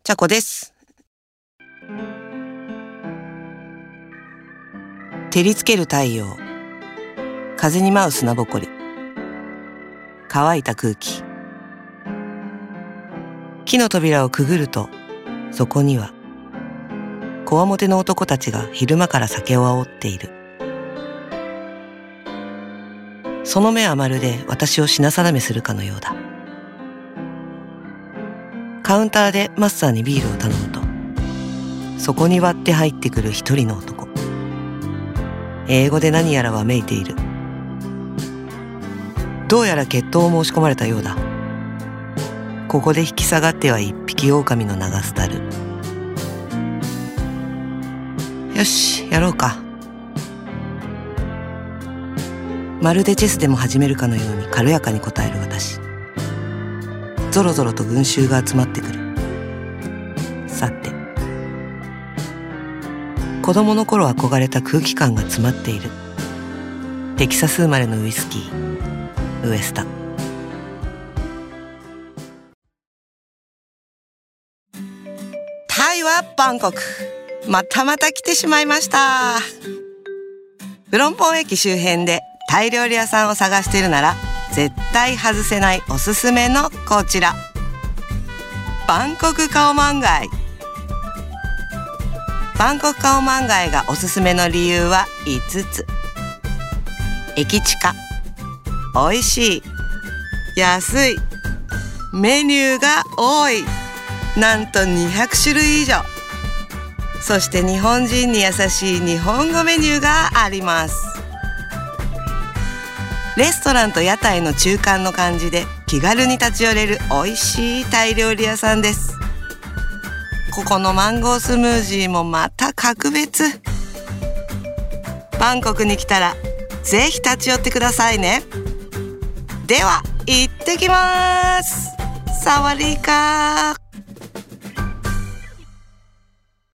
ちゃこです。照りつける太陽、風に舞う砂ぼこり、乾いた空気。木の扉をくぐると、そこにはこわもての男たちが昼間から酒を煽っている。その目はまるで私を品定めするかのようだ。カウンターでマスターにビールを頼むと、そこに割って入ってくる一人の男。英語で何やらわめいている。どうやら決闘を申し込まれたようだ。ここで引き下がっては一匹狼の名が廃る。よし、やろうか。まるでチェスでも始めるかのように軽やかに答える私。ぞろぞろと群衆が集まってくる。さて、子供の頃憧れた空気感が詰まっている。テキサス生まれのウイスキー、ウエスタ。タイはバンコク。また来てしまいました。プロンポン駅周辺でタイ料理屋さんを探しているなら絶対外せないおすすめのこちら、バンコクカオマンガイ。バンコクカオマンガイがおすすめの理由は5つ。駅近、美味しい、安い、メニューが多い、なんと200種類以上。そして日本人に優しい日本語メニューがあります。レストランと屋台の中間の感じで気軽に立ち寄れる美味しいタイ料理屋さんです。ここのマンゴースムージーもまた格別。バンコクに来たらぜひ立ち寄ってくださいね。では行ってきます。サワディーカー。